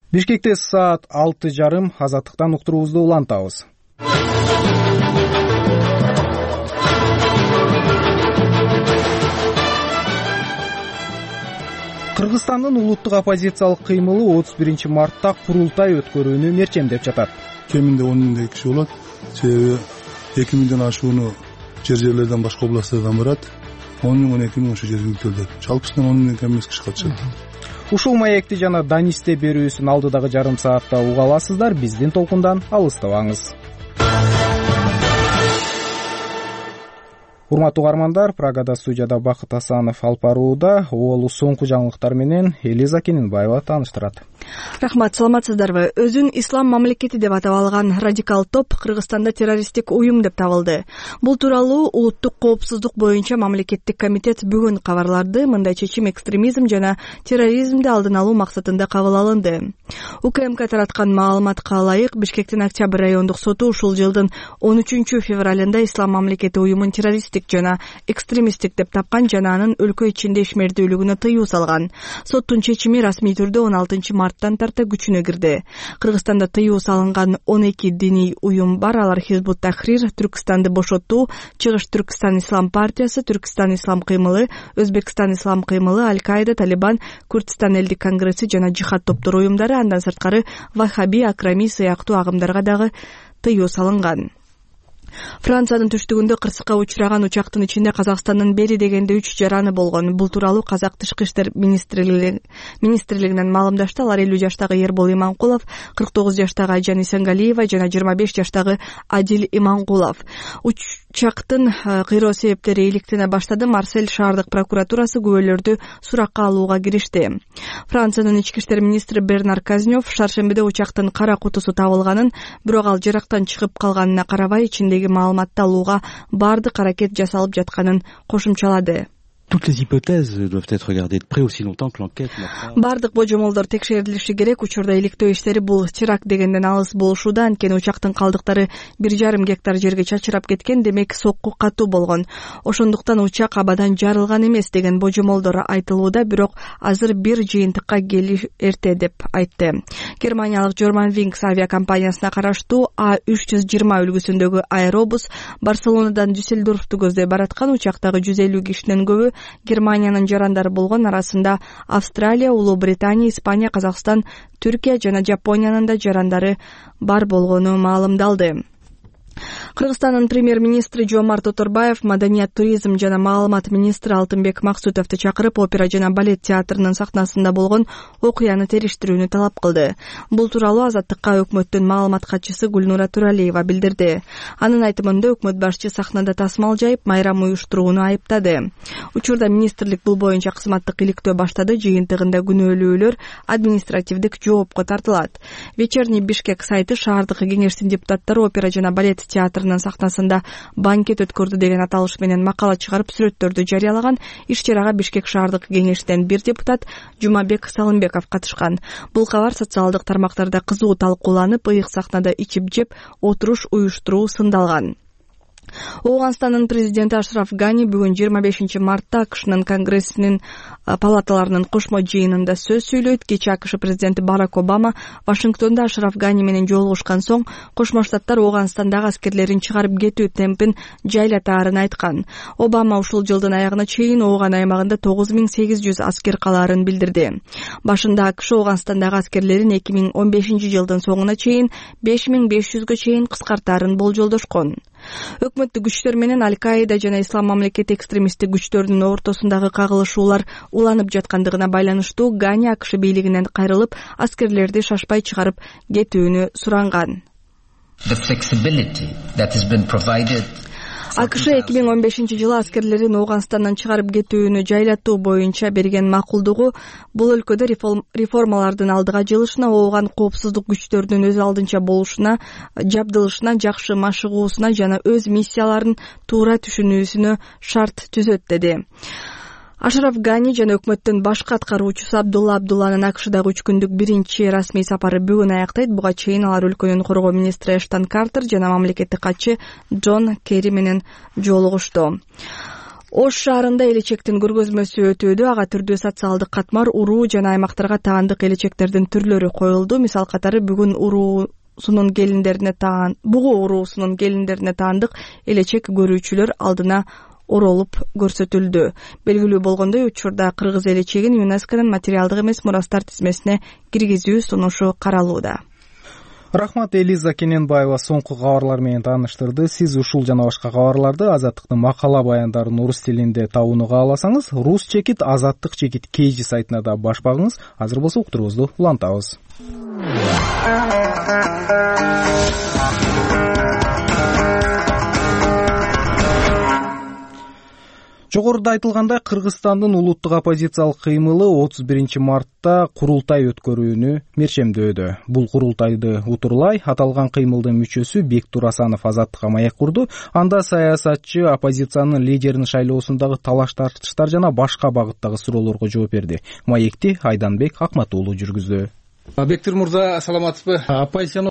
Бишкекте саат 6:30 Азаттыктан уктуруубузду улантабыз. Кыргызстандын улуттук оппозициялык кыймылы 31 мартта курултай өткөрүүнү мерчемдеп жатат. Кеминде 10 миңдей киши болот. Себеби 2 миңден ашууну жерлерден башка областтардан барат. 10 миң 12 миң ошо жергиликтүүлөр. Жалпысынан 10 миңден кем эмес киши катышат. Ушул маекти жана Данисте берүүсүн алдыдагы жарым саатта уга аласыздар. Биздин толкундан алыстабаңыз. Урматтуу угармандар, Прагада студияда Бакыт Асанов алып барууда. Ол соңку жаңылыктар менен Элиза Кененбаева тааныштырат. Рахмат, саламатсыздарбы? Өзүн ислам мамлекети деп атап алган радикал топ Кыргызстанда террористтик уюм деп табылды. Бул тууралуу улуттук коопсуздук боюнча мамлекеттик комитет бүгүн кабарлады. Мындай чечим экстремизм жана терроризмди алдын алуу максатында кабыл алынды. УКМК тараткан маалыматка ылайык, Бишкектин Октябрь райондук соту ушул жылдын 13 февралында ислам мамлекети уюмун террористтик жана экстремисттик деп тапкан жана анын өлкө ичинде ишмердүүлүгүнө тыюу салган. Соттун чечими расмий түрдө 16 марттан тарта күчүнө кирди. Кыргызстанда тыюу салынган 12 диний уюм бар. Алар Хизбут Тахрир, Түркстанды бошотуу, Чыгыш Түркстан Ислам партиясы, Түркстан Ислам кыймылы, Өзбекстан Ислам кыймылы, Аль-Каида, Талибан, Курдистан элдик конгресси жана жихад топтор уюмдары, андан сырткары Вахаби, Акрами сыяктуу агымдарга дагы тыюу салынган. Франциянын түштүгүндө кырсыкка учураган учактын ичинде Казакстандын бери дегенде 3 жараны болгон. Бул тууралуу Казак Тышкы иштер министрлигинен маалымдашты. Алар 50 жаштагы Ербол Иманкулов, 49 жаштагы Айжан Исенгалиева жана 25 жаштагы Адил Иманкулов. Учактын кыйроо себептери иликтене баштады. Марсель шаардык прокуратурасы күбөлөрдү суракка алууга киришти. Франциянын ички иштер министри Бернар Казнёв шаршембиде учактын кара кутусу табылганын, бирок ал жырактан чыгып калганына карабай ичиндеги маалыматты алууга бардык аракет жасалып жатканын кошумчалады. Toutes les hypothèses doivent être regardées de près aussi longtemps que l'enquête. Бардык божомолдор текшерилиши керек. Учурда иликтөө иштери бул теракт дегенден алыс болушууда. Анткени учактын калдыктары 1,5 гектар жерге чачырап кеткен, демек сокку катуу болгон. Ошондуктан учак абадан жарылган эмес деген божомолдор айтылууда, бирок азыр бир жыйынтыкка келиш эрте деп айтты. Германиялык Germanwings авиакомпаниясына караштуу А320 үлгүсүндөгү аэробус Барселонадан Дюссельдорфту көздөй бараткан. Учактагы 150 кишинен көбү Германиянын жарандары болгон. Арасында Австралия, Улуу Британия, Испания, Казакстан, Түркия жана Жапониянын да жарандары бар болгону маалымдалды. Кыргызстандын премьер-министри Жомарт Оторбаев маданият, туризм жана маалымат министри Алтынбек Максутовду чакырып, опера жана балет театрынын сахнасында болгон окуяны териштирүүнү талап кылды. Бул тууралуу Азаттыкка өкмөттүн маалымат катчысы Гүлнура Туралиева билдирди. Анын айтымында өкмөт башчы сахнада тасмал жайып, майрам уюштурууну айыптады. Учурда министрлик бул боюнча кызматтык иликтөө баштады. Жыйынтыгында күнөөлүүлөр административдик жоопко тартылат. Вечерний Бишкек сайты шаардык кеңештин депутаттары опера жана балет театрынын сахнасында банкет өткөрдү деген аталыш менен макала чыгарып, сүрөттөрдү жарыялаган. Иш-чарага Бишкек шаардык кеңештен бир депутат Жумабек Салымбеков катышкан. Бул кабар социалдык тармактарда кызуу талкууланып, ыйык сахнада ичип жеп отуруш уюштуруу сындалган. Ооганстандын президенти Ашраф Гани бүгүн 25 мартта АКШнын конгрессинин палаталарынын кошмо жыйынында сөз сүйлөйт. Кечээ АКШ президенти Барак Обама Вашингтонда Ашраф Гани менен жолугушкан соң Кошмо Штаттар Ооганстандагы аскерлерин чыгарып кетүү темпин жайлатаарын айткан. Обама ушул жылдын аягына чейин Ооган аймагында 9800 аскер калаарын билдирди. Башында АКШ Ооганстандагы аскерлерин 2015 жылдын соңуна чейин 5500гө чейин кыскартаарын болжолдошкон. Өкмөттүк күчтөр менен Аль-Каида жана Ислам мамлекети экстремисттик күчтөрүнүн ортосундагы кагылышуулар уланып жаткандыгына байланыштуу Гани АКШ бийлигинен кайрылып, аскерлерди шашпай чыгарып кетүүнү суранган. АКШ 2015 жылы аскерлерин Ооганстандан чыгарып кетүүнү жайлатуу боюнча берген макулдугу бул өлкөдө реформалардын алдыга жылышына, Ооган коопсуздук күчтөрүнүн өз алдынча болушуна, жабдылышына, жакшы машыгуусуна жана өз миссияларын туура түшүнүүсүнө шарт түзөт деди. Ашраф Гани жана өкмөттүн башкы аткаруучусу Абдулла Абдулланын АКШдагы 3 күндүк биринчи расмий сапары бүгүн аяктайт. Буга чейин алар өлкөнүн коргоо министри Эштон Картер жана мамлекеттик катчы Джон Керри менен жолугушту. Ош шаарында элечектин көргөзмөсү өтүүдө. Ага түрдүү социалдык катмар, уруу жана аймактарга таандык элечектердин түрлөрү коюлду. Мисал катары бугу уруусунун келиндерине таандык элечек көрүүчүлөр алдына оролуп көрсөтүлдү. Белгилүү болгондой, учурда кыргыз элечегин ЮНЕСКОнун материалдык эмес мурастар тизмесине киргизүү сунушу каралууда. Рахмат, Элиза Кененбаева соңку кабарлар менен тааныштырды. Сиз ушул жана башка кабарларды Азаттыктын макала баяндарын орус тилинде табууну кааласаңыз, Рус чекит Азаттык чекит KG сайтына да баш багыңыз. Азыр болсо уктуруубузду улантабыз. Жогоруда айтылгандай, Кыргызстандын улуттук оппозициялык кыймылы 31 мартта курултай өткөрүүнү мерчемдөөдө. Бул курултайды утурлай аталган кыймылдын мүчөсү Бектур Асанов Азаттыкка маек курду. Анда саясатчы оппозициянын лидерин шайлоосундагы талаш-тартыштар жана башка багыттагы суроолорго жооп берди. Маекти Айданбек Акматуулу жүргүздү. Бектур мырза, саламатсызбы? Оппозициянын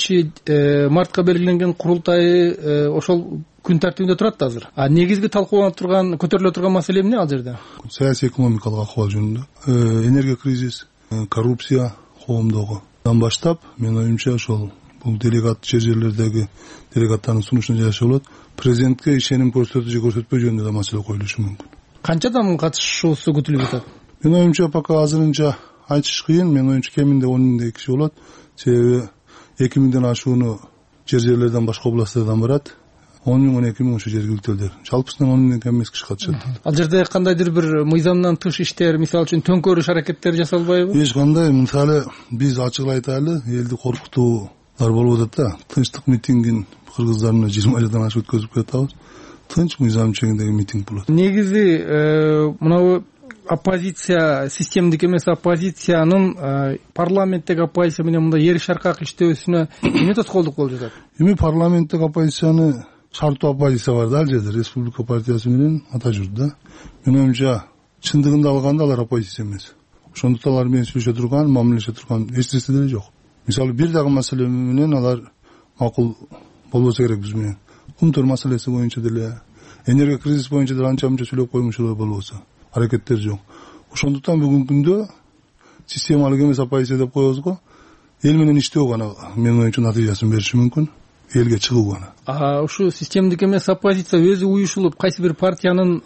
31 мартка белгиленген курултайы ошол күн тартибинде турат азыр. Негизги талкууланып турган, көтөрүлө турган маселе эмне ал жерде? Саясий экономикалык акыбал жөнүндө. Энергия кризис, коррупция коомдогудан баштап, менин оюмча ошол бул делегат жерлердеги делегаттардын сунушуна жараша болот. Президентке ишеним көрсөтүү же көрсөтпөө жөнүндө да маселе коюлушу мүмкүн. Канча адамдын катышуусу күтүлүп жатат? Менин оюмча пока азырынча айтыш кыйын. Менин оюмча кеминде 10 миңдей киши болот. Себеби 2 миңден ашууну жерлерден башка областтардан барат. 10 миң 12 миң ошо жергиликтүү элдер. Жалпысынан 10 миңден кем эмес киши катышат. Ал жерде кандайдыр бир мыйзамдан тыш иштер, мисалы үчүн төңкөрүш аракеттери жасалбайбы? Эч кандай. Мисалы биз ачык айтайлы, элди коркутуулар болуп атат да. Тынчтык митингин кыргыздардын 20 жылдан ашык өткөзүп жатабыз. Тынч мыйзам чегиндеги митинг болот. Негизи мынабу оппозиция, системдик эмес оппозициянын парламенттеги оппозиция менен мындай эри шаркак иштөөсүнө эмне тоскоолдук болуп жатат? Эми парламенттеги оппозицияны шарттуу оппозиция бар да, ал жерде республика партиясы менен ата жүрдү да. Менин оюмча чындыгында алганда алар оппозиция эмес. Ошондуктан алар менен сүйлөшө турган, мамилелеше турган эч нерсе деле жок. Мисалы бир дагы маселе менен алар макул болбосо керек биз менен. Кумтөр маселеси боюнча деле, энергия кризис боюнча деле анча-мынча сүйлөп коймушулар болбосо. Аракеттер жок. Ошондуктан бүгүнкү күндө системалык эмес оппозиция деп коебуз го. Эл менен иштөө гана менин оюмча натыйжасын бериши мүмкүн. Элге чыгуу гана. Ушу системдик эмес оппозиция өзү уюшулуп, кайсы бир партиянын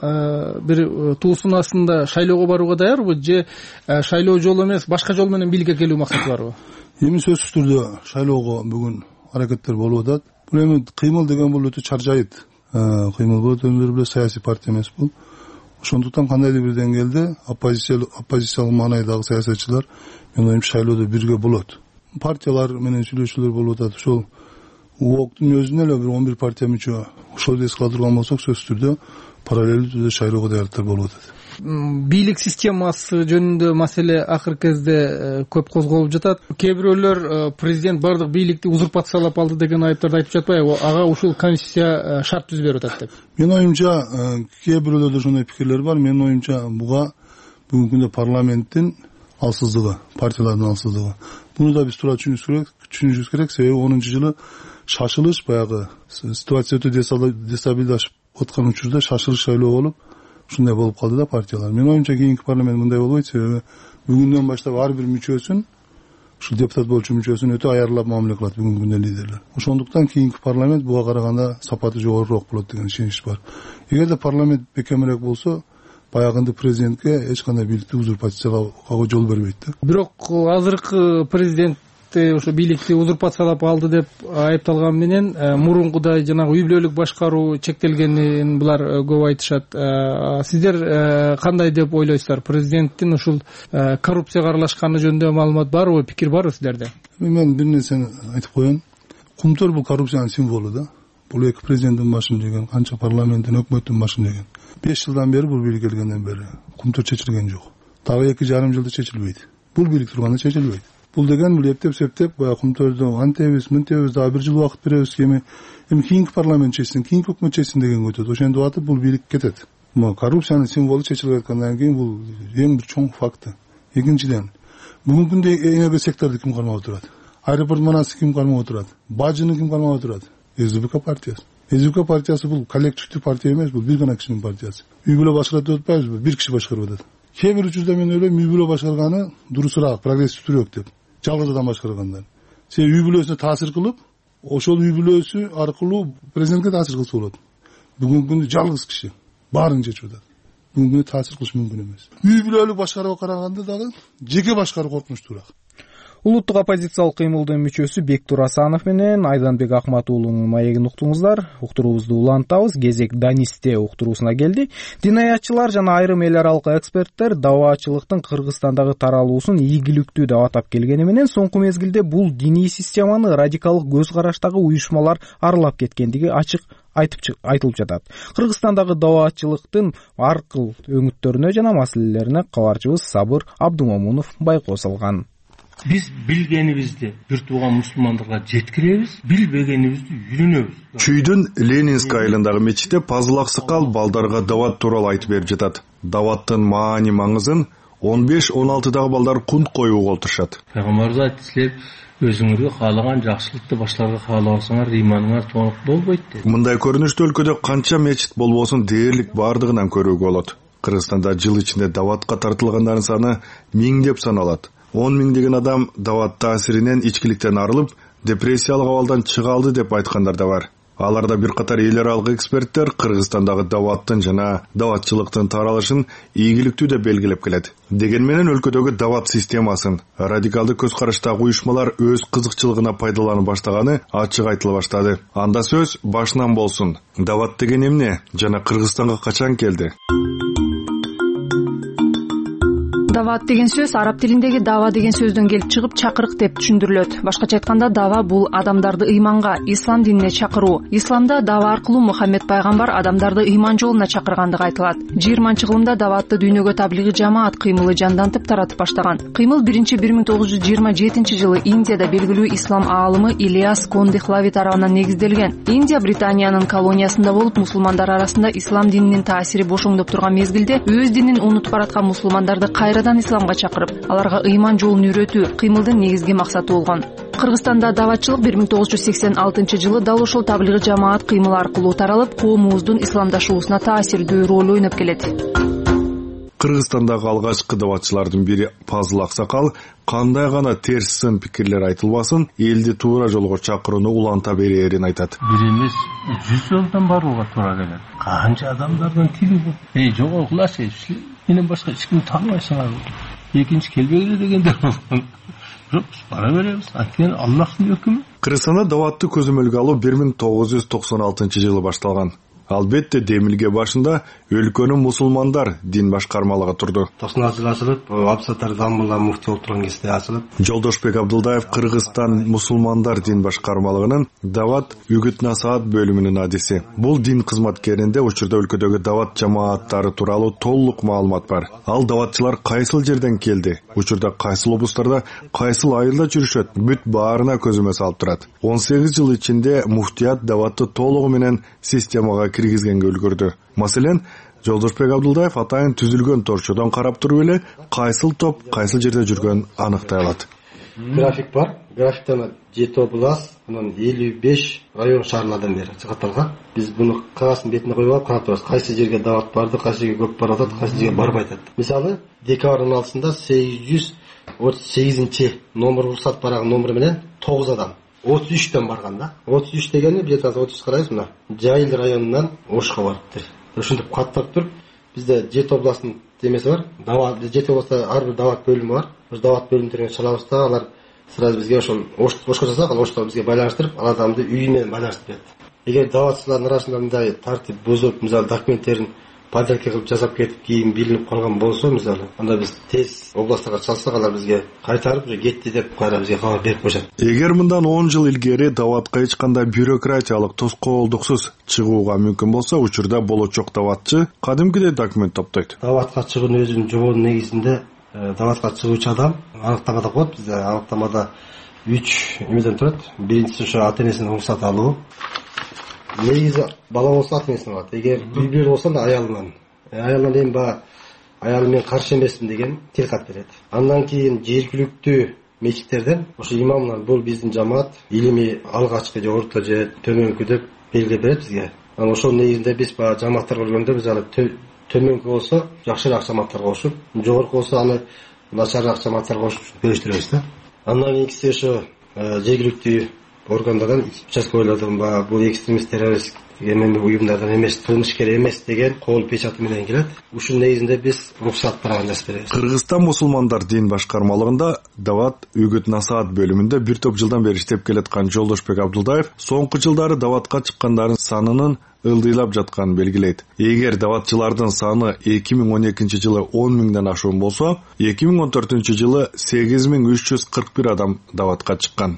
бир туусунун астында шайлоого барууга даярбы же шайлоо жолу эмес, башка жол менен бийликке келүү максаты барбы? Эми сөзсүз түрдө шайлоого бүгүн аракеттер болуп атат. Бул эми кыймыл деген бул өтө чаржайыт. Кыймыл болот, өздөрү эле саясий партия эмес бул. Ошондуктан кандайдыр бир деңгээлде оппозициялык маанайдагы саясатчылар менин оюмча шайлоодо бирге болот. Партиялар менен сүйлөшүүлөр болуп атат. Ошол УОКтун өзүнө эле бир 11 партия мүчө ошол эске ала турган болсок, сөзсүз түрдө параллелдүү түрдө шайлоого даярдыктар болуп атат. Бийлик системасы жөнүндө маселе акыркы кезде көп козголуп жатат. Кээ бирөөлөр президент бардык бийликти узурпациялап алды деген айыптарды айтып жатпайбы? Ага ушул конституция шарт түзүп берип атат деп. Менин оюмча кээ бирөөлөрдө ошондой пикирлер бар. Менин оюмча буга бүгүнкү күндө парламенттин алсыздыгы, партиялардын алсыздыгы. Буну да биз туура түшүнүшүбүз керек. Себеби 10-жылы шашылыш, баягы ситуация өтө дестабилдашып аткан учурда шашылыш шайлоо болуп, ушундай болуп калды да партиялар. Менин оюмча кийинки парламент мындай болбойт. Себеби бүгүндөн баштап ар бир мүчөсүн, ушул депутат болчу мүчөсүн өтө аярлап мамиле кылат бүгүнкү күндө лидерлер. Ошондуктан кийинки парламент буга караганда сапаты жогорураак болот деген ишенич бар. Эгерде парламент бекемирээк болсо, баягынды президентке эч кандай бийликти узурпациялоого жол бербейт да. Бирок азыркы президент ошо бийликти узурпациялап алды деп айыпталган менен мурункудай жанагы үй бүлөлүк башкаруу чектелгенин булар көп айтышат. Сиздер кандай деп ойлойсуздар? Президенттин ушул коррупцияга аралашканы жөнүндө маалымат барбы, пикир барбы сиздерде? Мен бир нерсени айтып коеюн. Кумтөр бул коррупциянын символу да. Бул эки президенттин башын жеген, канча парламенттин, өкмөттүн башын жеген. 5 жылдан бери бул бийлик келгенден бери кумтөр чечилген жок. Дагы 2,5 жылда чечилбейт. Бул бийлик турганда чечилбейт. Бул деген бул эптеп баягы кумтөрдү антебиз, мынтебиз, дагы 1 жыл убакыт беребиз, эми кийинки парламент чечсин, кийинки өкмөт чечсин деген өтөт. Ошентип атып бул бийлик кетет. Коррупциянын символу чечилип аткандан кийин бул эң бир чоң факт. Экинчиден, бүгүнкү күндө энергия секторду ким кармап отурат? Аэропорт манасы ким кармап отурат? Бажыны ким кармап отурат? СДПК партиясы. СДП партиясы бул коллективдүү партия эмес, бул бир гана кишинин партиясы. Үй бүлө башкарат деп атпайбызбы? Бир киши башкарып атат. Кээ бир учурда мен ойлойм үй бүлө башкарганы дурусураак, прогрессивдүүрөөк деп. Жалгыз адам башкаргандан. Себеби үй бүлөсүнө таасир кылып, ошол үй бүлөсү аркылуу президентке таасир кылса болот. Бүгүнкү күндө жалгыз киши баарын чечип атат. Бүгүнкү күндө таасир кылыш мүмкүн эмес. Үй бүлөлүк башкарууга караганда дагы жеке башкаруу коркунучтуураак. Улуттук оппозициялык кыймылдын мүчөсү Бектур Асанов менен Айданбек Акматуулунун маегин уктуңуздар. Уктуруубузду улантабыз. Кезек Данисте уктуруусуна келди. Динаятчылар жана айрым эл аралык эксперттер дааватчылыктын Кыргызстандагы таралуусун игиликтүү деп атап келгени менен соңку мезгилде бул диний системаны радикалдык көз караштагы уюшмалар аралап кеткендиги ачык айтылып жатат. Кыргызстандагы дааватчылыктын ар кыл өңүттөрүнө жана маселелерине кабарчыбыз Сабыр Абдумомунов байкоо салган. Биз билгенибизди бир тууган мусулмандарга жеткиребиз, билбегенибизди үйрөнөбүз. Чүйдүн Ленинск айылындагы мечитте Пазыл Аксакал балдарга дават тууралуу айтып берип жатат. Даваттын маани маңызын 15-16дагы балдар кунт коюп олтурушат. Пайгамбарыбыз айтты, силер өзүңөргө каалаган жакшылыкты башкаларга каалабасаңар ыйманыңар тоңук болбойт деп. Мындай көрүнүштө өлкөдө канча мечит болбосун дээрлик бардыгынан көрүүгө болот. Кыргызстанда жыл ичинде даватка тартылгандардын саны миңдеп саналат. 10 миңдеген адам дават таасиринен ичкиликтен арылып, депрессиялык абалдан чыга алды деп айткандар да бар. Аларда бир катар эл аралык эксперттер Кыргызстандагы даваттын жана даватчылыктын таралышын ийгиликтүү деп белгилеп келет. Деген менен өлкөдөгү дават системасын радикалдык көз караштагы уюшмалар өз кызыкчылыгына пайдаланып баштаганы ачык айтыла баштады. Анда сөз башынан болсун. Дават деген эмне жана Кыргызстанга качан келди? Дават деген сөз араб тилиндеги дава деген сөздөн келип чыгып чакырык деп түшүндүрүлөт. Башкача айтканда дава бул адамдарды ыйманга, ислам динине чакыруу. Исламда дава аркылуу Мухаммед пайгамбар адамдарды ыйман жолуна чакыргандыгы айтылат. 20-кылымда даватты дүйнөгө таблиги жамаат кыймылы жандантып таратып баштаган. Кыймыл 1927-жылы Индияда белгилүү ислам аалымы Ильяс Кондихлави тарабынан негизделген. Индия Британиянын колониясында болуп, мусулмандар арасында ислам дининин таасири бошоңдоп турган мезгилде өз динин унутуп бараткан мусулмандарды кайрадан исламга чакырып, аларга ыйман жолун үйрөтүү кыймылдын негизги максаты болгон. Кыргызстанда даватчылык 1986-жылы дал ошол таблиги жамаат кыймылы аркылуу таралып, коомубуздун исламдашуусуна таасирдүү роль ойноп келет. Кыргызстандагы алгачкы даватчылардын бири Пазыл Аксакал кандай гана терс сын пикирлер айтылбасын, элди туура жолго чакырууну уланта берээрин айтат. Бир эмес 100 жолдон барууга туура келет. Канча адамдардын тили бул. Жогокулачы, менен башка эч кимди тааныбайсыңар. Экинчи келбегиле дегендер болгон. Жок, бара беребиз. Анткени Аллахтын өкүмү. Кыргызстанда даватты көзөмөлгө алуу 1996-жылы башталган. Албетте демилге башында өлкөнүн мусулмандар дин башкармалыгы турду. 90-жылы ачылып, Абсатар Замбулла муфти болуп турган кезде ачылып. Жолдошбек Абдулдаев Кыргызстан мусулмандар дин башкармалыгынын дават үгүт насаат бөлүмүнүн адиси. Бул дин кызматкеринде учурда өлкөдөгү дават жамааттары тууралуу толук маалымат бар. Ал даватчылар кайсыл жерден келди, учурда кайсыл облустарда, кайсыл айылда жүрүшөт, бүт баарына көзөмө салып турат. 18 жыл ичинде муфтият даватты толугу менен системага киргизгенге үлгүрдү. Маселен, Жолдошбек Абдулдаев атайын түзүлгөн торчодон карап туруп эле кайсыл топ, кайсыл жерде жүргөнүн аныктай алат. График бар. Графиктен 7 область, анан 55 район шаарлардан бери чыгатталган. Биз буну кагаздын бетине коюп алып карап турабыз. Кайсы жерге дават барды, кайсы жерге көп барып атат, кайсы жерге барбай атат. Мисалы, декабрдын 6-сында 838-чи номер уруксат барагы номер менен 9 адам 33-тен барган да. 33 дегени бир 30 карайбыз мына. Жайыл районунан Ошко барыптыр. Ошентип каттап туруп, бизде 7 областын темеси бар. Дават 7 областта ар бир дават бөлүмү бар. Ош дават бөлүмдөрүнө чалабыз да, алар сразу бизге ошол Ошко жасак, ал Ошко бизге байланыштырып, ал адамды үйү менен байланыштырып берет. Эгер даватчылардын арасында мындай тартип бузуп, мисалы документтерин подделка кылып жасап кетип, кийин билинип калган болсо, мисалы, анда биз тез областтарга чалсак, алар бизге кайтарып, кетти деп кайра бизге кабар берип коюшат. Эгер мындан 10 жыл илгери даватка эч кандай бюрократиялык тоскоолдуксуз чыгууга мүмкүн болсо, учурда болочок даватчы кадимкидей документ топтойт. Даватка чыгуунун өзүнүн жобонун негизинде даватка чыгуучу адам аныктамада коет. Бизде аныктамада 3 эмеден турат. Биринчиси ошо ата-энесинин уруксатын алуу. Негизи бала болсо ата-энесинен алат. Эгер үй-бүлө болсо да аялынан. Аялынан эми баягы аялым мен каршы эмесмин деген тил кат берет. Андан кийин жергиликтүү мечиттерден ошо имамлар бул биздин жамаат илимий алгачкы же орто же төмөнкү деп белгилеп берет бизге. Анан ошол негизинде биз баягы жамааттар көргөндө биз аны төмөнкү болсо жакшыраак жамааттарга кошуп, жогорку болсо аны начарыраак жамааттарга кошуп бөлүштүрөбүз да. Андан кийинкиси ошо жергиликтүү органдардан участкойлордон баягы бул экстремист террорист уюмдардан эмес, кылмышкер эмес деген кол печаты менен келет. Ушунун негизинде биз уруксат барагын жазып беребиз. Кыргызстан мусулмандар дин башкармалыгында дават үгүт насаат бөлүмүндө бир топ жылдан бери иштеп келаткан Жолдошбек Абдулдаев соңку жылдары даватка чыккандардын санынын ылдыйлап жатканын белгилейт. Эгер даватчылардын саны 2012-жылы 10 миңден ашуун болсо, 2014-жылы 8341 адам даватка чыккан.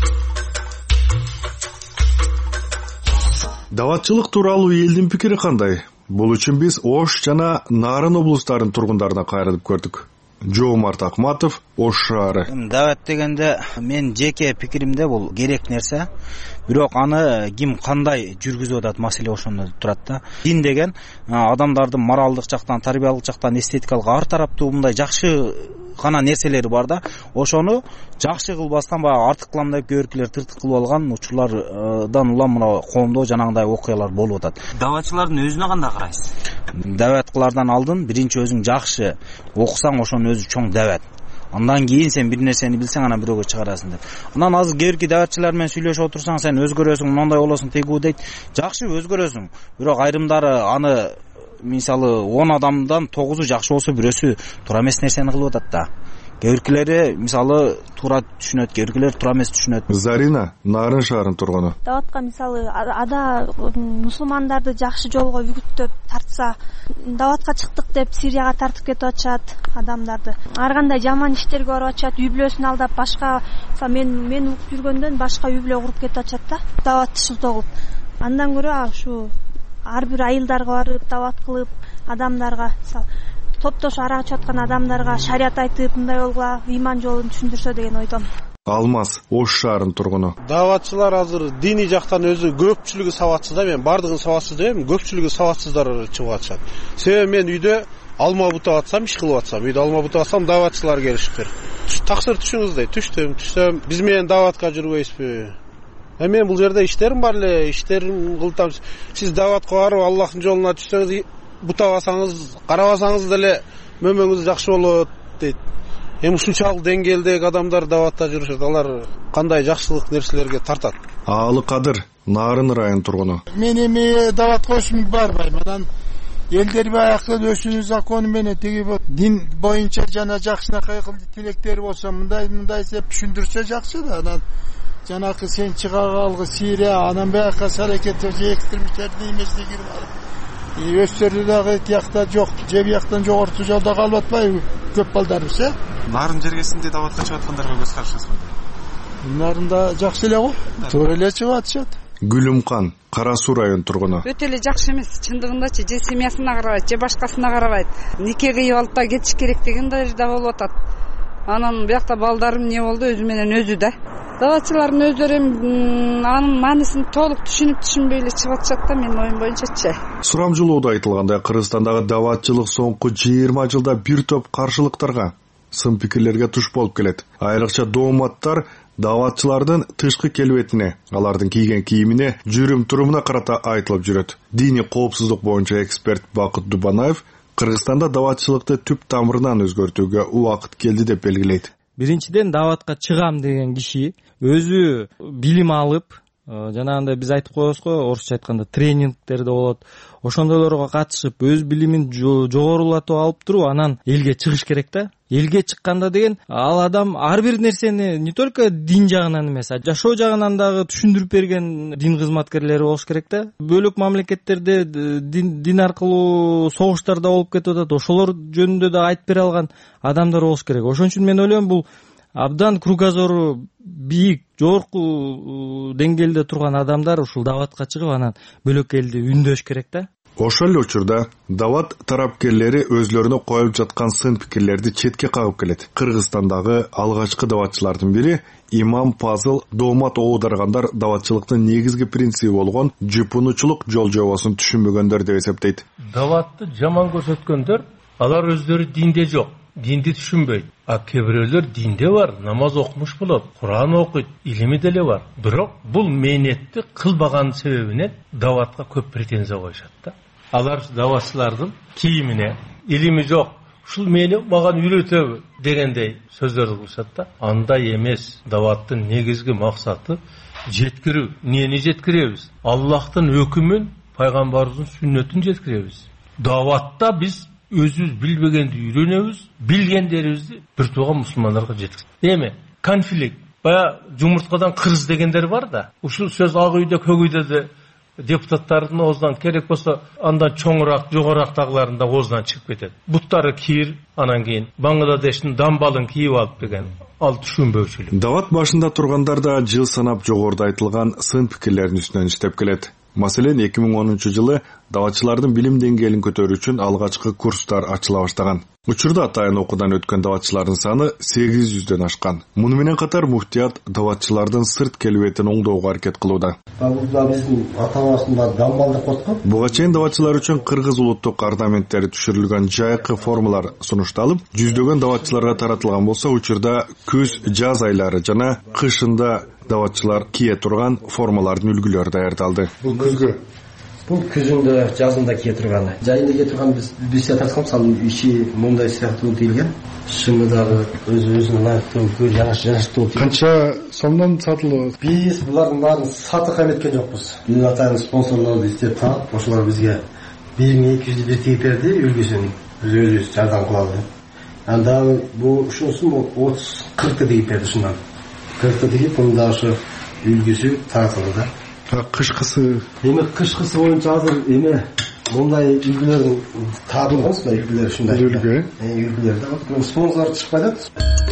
Даватчылык тууралуу элдин пикири кандай? Бул үчүн биз Ош жана Нарын облустарынын тургундарына кайрылып көрдүк. Жоомарт Акматов, Ош шаары. Дават дегенде мен жеке пикиримде бул керек нерсе. Бирок аны ким кандай жүргүзүп атат маселе ошондо турат да. Дин деген адамдардын моралдык жактан, тарбиялык жактан, эстетикалык ар тараптуу мындай жакшы гана нерселери бар да. Ошону жакшы кылбастан баягы артыкламдап көркүлөр тыртык кылып алган учурлардан улам мына коомдо жанагындай окуялар болуп атат. Даватчылардын өзүнө кандай карайсыз? Дават кылардан алдын биринчи өзүң жакшы окусаң ошонун өзү чоң дават. Андан кийин сен бир нерсени билсең анан бирөөгө чыгарасың деп. Анан азыр кээки даватчылар менен сүйлөшүп отурсаң сен өзгөрөсүң, мындай болосуң, тегүү дейт. Жакшы өзгөрөсүң. Бирок айрымдары аны мисалы 10 адамдан 9-у жакшы болсо бирөөсү туура эмес нерсени кылып атат да. Кээкилери мисалы туура түшүнөт, кээкилер туура эмес түшүнөт. Зарина, Нарын шаарынын тургуну. Даватка мисалы мусулмандарды жакшы жолго үгүттөп тартса, даватка чыктык деп Сирияга тартып кетип атышат адамдарды. Ар кандай жаман иштерге барып атышат, үй бүлөсүн алдап башка, мен угуп жүргөндөн башка үй бүлө куруп кетип атышат да. Даватчыл тогуп. Андан көрө ушу ар бир айылдарга барып дават кылып, адамдарга топтош ара ичип аткан адамдарга шарият айтып, мындай болгула, ыйман жолун түшүндүрсө деген ойдон. Алмаз, Ош шаарынын тургуну. Даватчылар азыр диний жактан өзү көпчүлүгү сабатсыз да, мен бардыгын сабатсыз демейм, көпчүлүгү сабатсыздар чыгып атышат. Себеби мен үйдө алма бутап атсам, иш кылып атсам, үйдө алма бутап атсам, даватчылар келишиптир. Таксыр түшүңүз дейт, түштүм, биз менен даватка жүрбөйсүзбү? Мен бул жерде иштерим бар эле, иштерим кылтам. Сиз даватка барып Аллахтын жолуна түшсөңүз, бутабасаңыз, карабасаңыз деле мөмөңүз жакшы болот дейт. Ушунчалык деңгээлдеги адамдар даватта жүрүшөт, алар кандай жакшылык нерселерге тартат. Аалы Кадыр, Нарын районунун тургуну. Мен эми даватка ошун барбайм. Анан элдер баягы өзүнүн закону менен тиги дин боюнча жана жакшынакай тилектери болсо мындай деп түшүндүрсө жакшы да. Анан жанакы сен чыгаралгы Сирия, анан баягы аракет экстремисттердин эмеслиги бар. Өздөрү дагы тиякта жок, же бияктан жогорту жолдо калып атпайбы көп балдарыбыз, Нарын жергесинде даватка чыгып аткандарга көз карашыңыз кандай? Нарында жакшы эле го, туура эле чыгып атышат. Гүлүмкан, Кара Суу районунун тургуну. Өтө эле жакшы эмес, чындыгындачы же семьясына карабайт, же башкасына карабайт. Нике кыйып алып да кетиш керек деген да болуп атат. Анан биякта балдарым не болду, өзү менен өзү да. Даватчылардын өздөрү анын маанисин толук түшүнбөй эле чыгып атышат да, менин оюм боюнчачы. Сурамжылоодо айтылгандай, Кыргызстандагы даватчылык соңку 20 жылда бир топ каршылыктарга, сын пикирлерге туш болуп келет. Айрыкча дооматтар даватчылардын тышкы келбетине, алардын кийген кийимине, жүрүм-турумуна карата айтылып жүрөт. Диний коопсуздук боюнча эксперт Бакыт Дубанаев Кыргызстанда даватчылыкты түп тамырынан өзгөртүүгө убакыт келди деп белгилейт. Биринчиден даватка чыгам деген киши өзү билим алып, жанагындай биз айтып коебуз го, орусча айтканда тренингтерде болот. Ошондойлорго катышып, өз билимин жогорулатып алып туруп, анан элге чыгыш керек да. Элге чыкканда деген ал адам ар бир нерсени не только дин жагынан эмес, жашоо жагынан дагы түшүндүрүп берген дин кызматкерлери болуш керек да. Бөлөк мамлекеттерде дин аркылуу согуштарда болуп кетип атат, ошолор жөнүндө да айтып бере алган адамдар болуш керек. Ошон үчүн мен ойлойм, бул абдан кругозору бийик, жогорку деңгээлде турган адамдар ушул даватка чыгып, анан бөлөк элди үндөш керек да. Ошол эле учурда дават тарапкерлери өзлөрүнө коюп жаткан сын пикирлерди четке кагып келет. Кыргызстандагы алгачкы даватчылардын бири Имам Пазыл доомат оодаргандар даватчылыктын негизги принциби болгон жупунучулук жол жобосун түшүнбөгөндөр деп эсептейт. Даватты жаман көрсөткөндөр, алар өздөрү динде жок. динди түшүнбөйт. А кээ бирөөлөр динде бар, намаз окумуш болот, Куран окуйт, илими деле бар. Бирок бул мээнетти кылбаган себебинен даватка көп претензия коюшат да. Алар даватчылардын кийимине, илими жок, ушул мени мага үйрөтөбү дегендей сөздөрдү кылышат да. Андай эмес. Даваттын негизги максаты жеткирүү. Нени жеткиребиз? Аллахтын өкүмүн, пайгамбарыбыздын сүннөтүн жеткиребиз. Даватта биз өзүбүз билбегенди үйрөнөбүз, билгендерибизди бир тууга мусулмандарга жеткиз. Эми конфликт, бая жумурткадан кырыз дегендер бар да. Ушул сөз ак үйдө, көк үйдө да депутаттардын оозунан, керек болсо андан чоңураак, жогорактагылардын оозунан чыгып кетет. Буттары кийир, анан кийин Бангладештин дамбалын кийип алып деген ал түшүнбөүчүлүк. Дават башында тургандар да жыл санап жогоруда айтылган сын пикирлердин үстүнөн иштеп келет. Маселен, 2010-жылы даватчылардын билим деңгээлин көтөрүү үчүн алгачкы курстар ачыла баштаган. Учурда атайын окуудан өткөн даватчылардын саны 800дөн ашкан. Муну менен катар муфтият даватчылардын сырт келбетин оңдоого аракет кылууда. Биздин ата-бабасында дамбал деп коет го. Буга чейин даватчылар үчүн кыргыз улуттук парламенттери түшүрүлгөн жайкы формалар сунушталып, жүздөгөн даватчыларга таратылган болсо, учурда күз, жаз айлары жана кышында даватчылар кие турган формалардын үлгүлөрү даярдалды. Бул күзгө. Бул күзүндө, жазында кие турганы. Жайында кие турган биз жатасам, мисалы иши мындай сыяктуу дейилген. Шыны дагы өзүнүн айлыктуу жанаштуу. Канча сомдон сатылды? Биз булардын баарын сатып эметкен жокпуз. Биз атайын спонсорлорду издеп таап, ошолор бизге 1200 бир тигип берди, үлгүсүн өзүбүз жардам кылалы. Анда бул ушунусун 30-40 тигип берди ушундан. 40 тигип, мында ошо үлгүсү таратылды да. Кышкысы? Эми кышкысы боюнча азыр эме мындай үлгүлөрдүн таабылгансыз да, үлгүлөр ушундай. Үлгүлөр да. Спонсор чыкпай атат.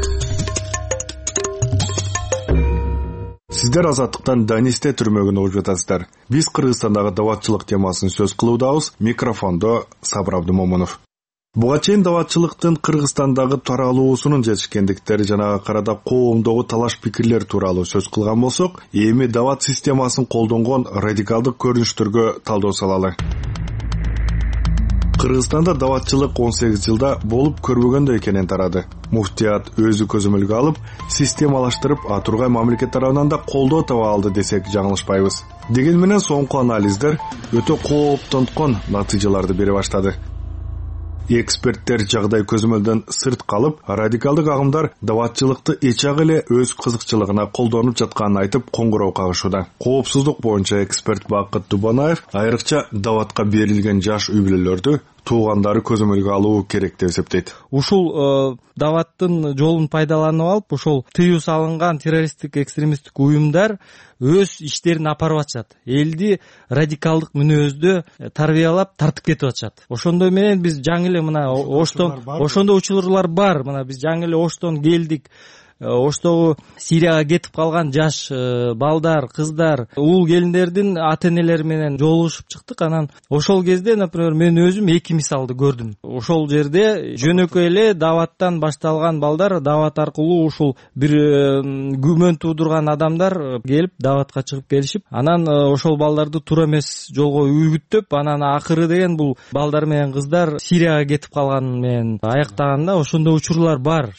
Сиздер Азаттыктан Данисте түрмөгүн угуп жатасыздар. Биз Кыргызстандагы даватчылык темасын сөз кылуудабыз. Микрофондо Сабыр Абдымомунов. Буга чейин даватчылыктын Кыргызстандагы таралуусунун жетишкендиктери жана карада коомдогу талаш пикирлер тууралуу сөз кылган болсок, эми дават системасын колдонгон радикалдык көрүнүштөргө талдоо салалы. Кыргызстанда даватчылык 18 жылда болуп көрбөгөндөй экенин тарады. Муфтият өзү көзөмөлгө алып, системалаштырып, Атургай мамлекет тарабынан да колдоо таба алды десек жаңылышпайбыз. Деген менен соңку анализдер өтө кооптонткон натыйжаларды бере баштады. Эксперттер жагдай көзөмөлдөн сырт калып, радикалдык агымдар даватчылыкты эчак эле өз кызыкчылыгына колдонуп жатканын айтып коңгуроо кагышууда. Коопсуздук боюнча эксперт Бакыт Дубанаев айрыкча даватка берилген жаш үй бүлөлөрдү туугандары көзөмөлгө алуу керек деп эсептейт. Ушул даваттын жолун пайдаланып алып, ошол тыюу салынган террористтик экстремисттик уюмдар өз иштерин апарып атышат. Элди радикалдык мүнөздө тарбиялап тартып кетип атышат. Ошондой менен биз жаңы эле мына Оштон, ошондой учурлар бар. Мына биз жаңы эле Оштон келдик. Оштогу Сирияга кетип калган жаш балдар, кыздар, уул келиндердин ата-энелери менен жолугушуп чыктык. Анан ошол кезде, например, мен өзүм 2 мисалды көрдүм. Ошол жерде жөнөкөй эле даваттан башталган балдар, дават аркылуу ушул бир күмөн туудурган адамдар келип даватка чыгып келишип, анан ошол балдарды туура эмес жолго үйгүттөп, анан акыры деген бул балдар менен кыздар Сирияга кетип калган менен аяктаганда ошондой учурлар бар.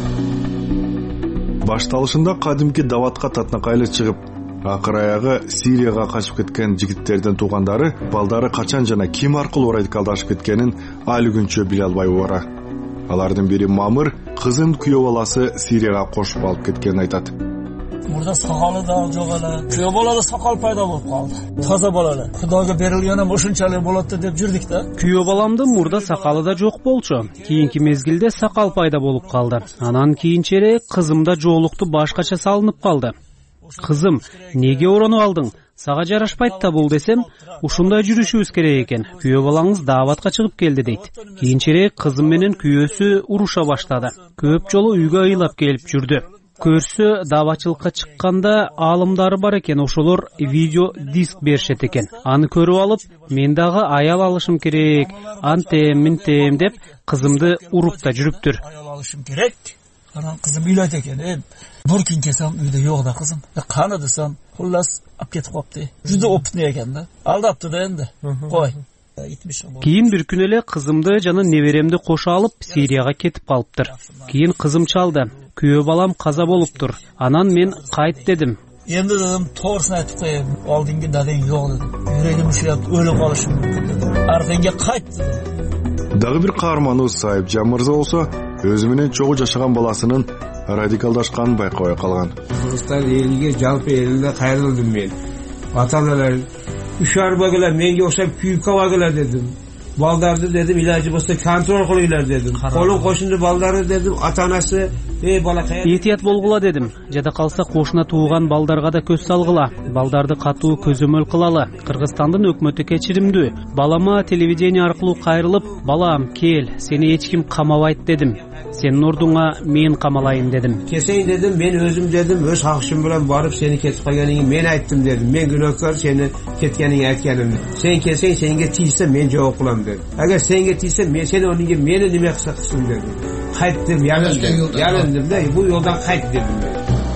Башталышында кадимки даватка татнакайлы чыгып, акыр аягы Сирияга качып кеткен жигиттердин туугандары балдары качан жана ким аркылуу радикалдашып кеткенин али күнчө биле албай бара. Алардын бири Мамыр кызын күйөө баласы Сирияга кошуп алып кеткенин айтат. Мурда сакалы да жок эле. Күйөө балада сакал пайда болуп калды. Таза бала эле. Кудайга берилгенем ошончалык болот деп жүрдүк да. Күйөө баламдын мурда сакалы да жок болчу. Кийинки мезгилде сакал пайда болуп калды. Анан кийинчерээк кызымда жоолукту башкача салынып калды. Кызым, неге оронуп алдың? Сага жарашпайт да бул десем, ушундай жүрүшүбүз керек экен. Күйөө балаңыз даватка чыгып келди дейт. Кийинчерээк кызым менен күйөөсү уруша баштады. Көп жолу үйгө ыйлап келип жүрдү. Көрсө даватчылыкка чыкканда аалымдары бар экен, ошолор видео диск беришет экен. Аны көрүп алып, мен дагы аял алышым керек, антем, минтем деп кызымды уруп да жүрүптүр. Аял алышым керек. Анан кызым ыйлайт экен, буркин кесем үйдө жок да кызым. Каны десем, хуллас алып кетип калыптыр. Жүдө опытный экен да. Алдаптыр да энди. Кой. Кийин бир күн эле кызымды жана неберемди кошо алып Сирияга кетип калыптыр. Кийин кызым чалды. Күйөө балам каза болуптур. Анан мен кайт дедим. Endi dedim to'g'risini aytib qo'yayim. Oldingi dadang yo'q dedim. Yuragim ushlayapti, o'lib qolishim mumkin dedim. Arqangga qayt dedim. Дагы бир каарманыбыз Сайыпжан мырза болсо, өзү менен чогуу жашаган баласынын радикалдашканын байкабай калган. Кыргызстан элиге, жалпы элине кайрылдым мен. Ата-аналар 3 арбагыла менге окшоп күйүп калгыла дедим. Балдарды dedim ilacı bolsa kontrol kılıylar dedim. Kolun koşundu balları dedim ata-anası bala kaya. Этият болгула дедим. Жада калса кошуна тууган балдарга да көз салгыла. Балдарды катуу көзөмөл кылалы. Кыргызстандын өкмөтү кечиримдүү. Балама телевидение аркылуу кайрылып, "Балам, кел, сени эч ким камабайт" дедим. Сенин ордуңа мен камалайын дедим. Keseyim dedim, men özüm dedim, öz hakşım bilen barıp seni ketip kalganını men ayttım dedim. Men günahkar seni ketkenini aytkanım. Sen keseyin, senge tiyse men cevap kılam dedim. Eğer senge tiyse men seni onun gibi meni nime kısa kısım dedim. Kayttım, yanındım da bu yoldan kayt dedim ben.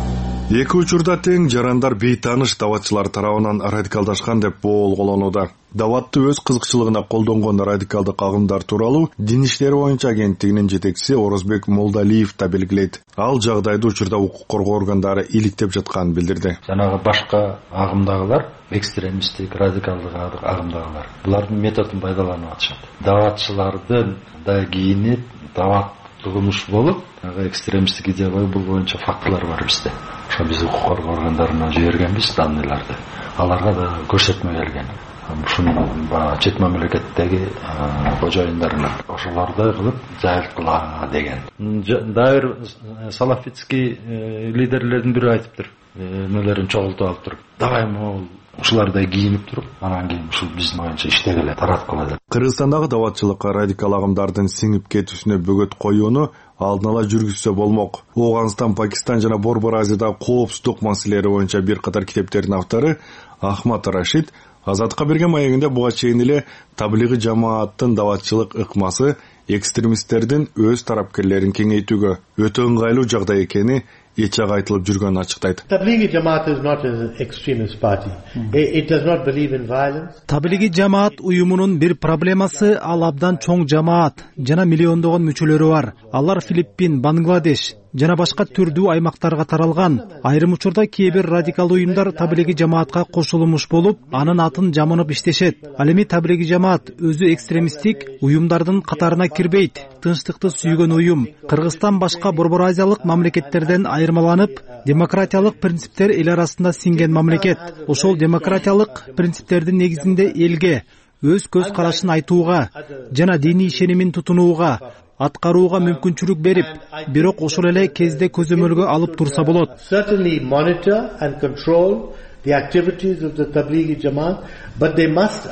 Эки учурда тең жарандар бейтаныш даватчылар тарабынан радикалдашкан деп боолголонууда. Даватты өз кызыкчылыгына колдонгон радикалдык агымдар тууралуу Дин иштери боюнча агенттигинин жетекчиси Орозбек Молдалиев да белгилейт. Ал жагдайды учурда укук коргоо органдары иликтеп жатканын билдирди. Жанагы башка агымдагылар, экстремисттик, радикалдык агымдагылар, булардын методун пайдаланып атышат. Даватчылардын да кийинип, дават тугунуш болуп, экстремисттик идея бул боюнча фактылар бар бизде. Ошо биз укук коргоо органдарына жибергенбиз данныйларды. Аларга да көрсөтмө келген. Ушунун чет мамлекеттеги кожоюндарына ошолордой кылып жайып кыла деген. Дайыр салафитский лидерлердин бири айтыптыр. Нелерин чогултуп алып туруп, давай могул ушулардай кийинип туруп, анан кийин ушул биздин боюнча иштегиле, тараткыла деп. Кыргызстандагы даватчылыкка радикал агымдардын сиңип кетүүсүнө бөгөт коюуну алдын ала жүргүзсө болмок. Ооганстан, Пакистан жана Борбор Азиядагы коопсуздук маселелери боюнча бир катар китептердин автору Ахмат Рашид Азаттыкка берген маегинде буга чейин эле таблиги жамааттын даватчылык ыкмасы экстремисттердин өз тарапкерлерин кеңейтүүгө өтө ыңгайлуу жагдай экени эчак айтылып жүргөнүн ачыктайт. Таблиги жамаат is not an extremist party. It does not believe in violence. Таблиги жамаат уюмунун бир проблемасы ал абдан чоң жамаат жана миллиондогон мүчөлөрү бар. Алар Филиппин, Бангладеш жана башка түрдүү аймактарга таралган. Айрым учурда кээ бир радикал уюмдар таблиги жамаатка кошулмуш болуп, анын атын жамынып иштешет. Ал эми таблиги жамаат өзү экстремисттик уюмдардын катарына кирбейт. Тынчтыкты сүйгөн уюм. Кыргызстан башка Борбор Азиялык мамлекеттерден айырмаланып, демократиялык принциптер эл арасында сиңген мамлекет. Ошол демократиялык принциптердин негизинде элге өз көз карашын айтууга жана диний ишенимин тутунууга, аткарууга мүмкүнчүлүк берип, бирок ошол эле кезде көзөмөлгө алып турса болот. Certainly monitor and control the activities of the Tablighi Jamaat, but they must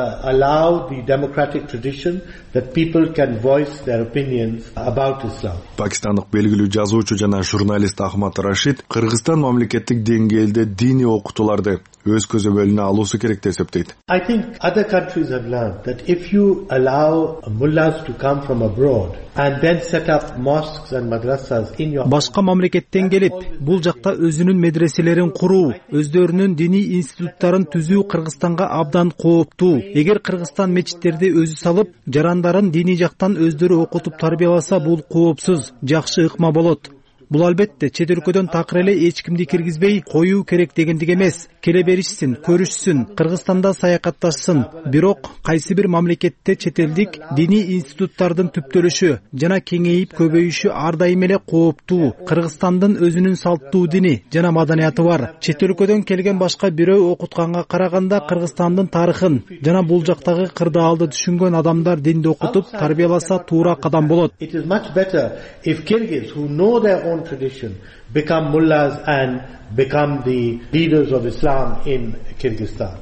allow the democratic tradition that people can voice their opinions about Islam. Пакистандык белгилүү жазуучу жана журналист Ахмат Рашид Кыргызстан мамлекеттик деңгээлде диний окутууларды өз көзөмөлүнө алуусу керек деп эсептейт. I think other countries have learned that if you allow mullahs to come from abroad and then set up mosques and madrasas in your Башка мамлекеттен келип, бул жакта өзүнүн медреселерин куруу, өздөрүнүн диний институттарын түзүү Кыргызстанга абдан кооптуу. Эгер Кыргызстан мечиттерди өзү салып, жарандарын диний жактан өздөрү окутуп тарбияласа, бул коопсуз, жакшы ыкма болот. Бул албетте чет өлкөдөн такыр эле эч кимди киргизбей коюу керек дегендик эмес. Келе беришсин, көрүшсүн, Кыргызстанда саякатташсын. Бирок кайсы бир мамлекетте чет элдик диний институттардын түптөлүшү жана кеңейип көбөйүшү ар дайым эле кооптуу. Кыргызстандын өзүнүн салттуу дини жана маданияты бар. Чет өлкөдөн келген башка бирөө окутканга караганда Кыргызстандын тарыхын жана бул жактагы кырдаалды түшүнгөн адамдар динди окутуп тарбияласа туура кадам болот. It is much better if Kyrgyz who know their own tradition become mullahs and become the leaders of Islam in Kyrgyzstan.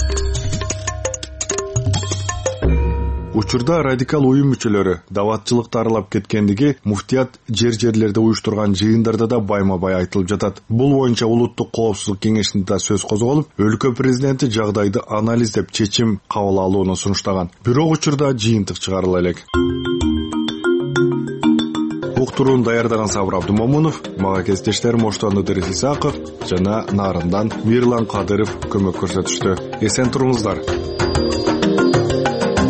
Учурда радикал уюм мүчөлөрү даватчылыкты аралап кеткендиги муфтият жерлерде уюштурган жыйындарда да байма-бай айтылып жатат. Бул боюнча улуттук коопсуздук кеңешинде да сөз козголуп, өлкө президенти жагдайды анализдеп чечим кабыл алууну сунуштаган. Бирок учурда жыйынтык чыгарыла элек. Уктуруун даярдаган Сабыр Абдумомунов, мага кесиптештерим Оштон Ыдырыс Исаков жана Нарындан Мирлан Кадыров көмөк көрсөтүштү. Эсен туруңуздар.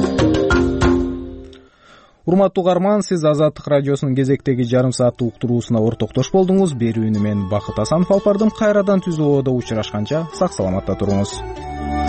урматтуу угарман, сиз Азаттык радиосунун кезектеги жарым сааттык уктуруусуна ортоктош болдуңуз. Берүүнү мен Бакыт Асанов алып бардым. Кайрадан түзүү ободо учурашканча сак саламатта туруңуз.